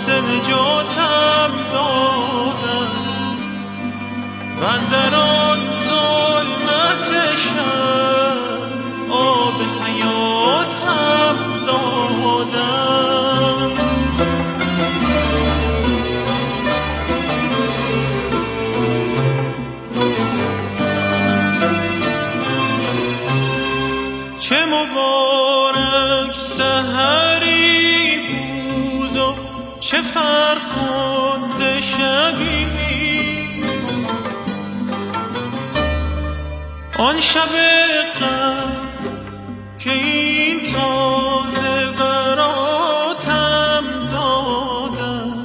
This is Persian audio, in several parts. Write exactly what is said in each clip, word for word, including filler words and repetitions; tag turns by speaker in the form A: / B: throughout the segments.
A: واسه نجاتم دادن و اندر آن ظلمت شب آب حیاتم دادن. چه مبارک سحری بود و چه فرخنده شبی، آن شب قدر که این تازه براتم دادن.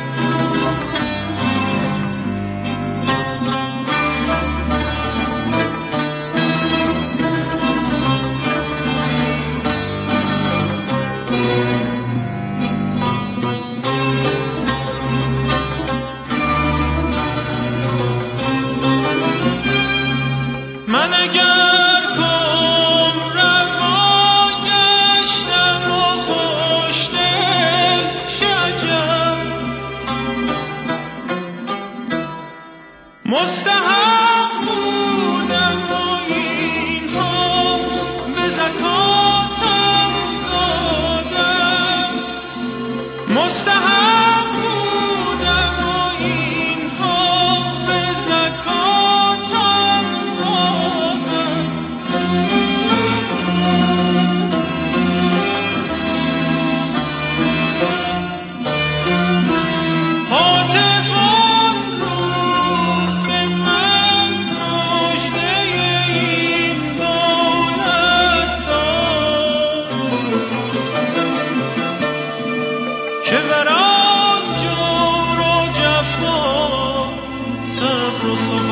A: من اگر گم روا گشتم و خوشدل شجم، مستحق بودم و اینها به زکاتم دادم. مستحق بودم و اینها به زکاتم دادم. هاتف آن روز به من مژده این دولت داد که بر آن جور و جفا صبر و